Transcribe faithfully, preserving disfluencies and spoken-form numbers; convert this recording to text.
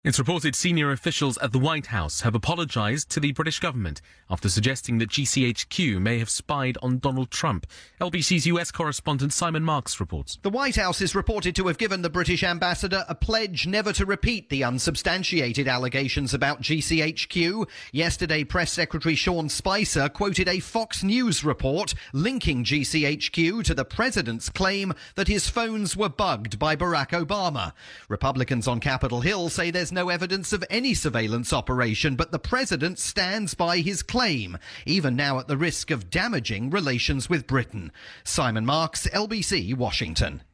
It's reported senior officials at the White House have apologised to the British government after suggesting that G C H Q may have spied on Donald Trump. L B C's U S correspondent Simon Marks reports. The White House is reported to have given the British ambassador a pledge never to repeat the unsubstantiated allegations about G C H Q. Yesterday, Press Secretary Sean Spicer quoted a Fox News report linking G C H Q to the president's claim that his phones were bugged by Barack Obama. Republicans on Capitol Hill say there's no evidence of any surveillance operation, but the president stands by his claim, even now at the risk of damaging relations with Britain. Simon Marks, L B C, Washington.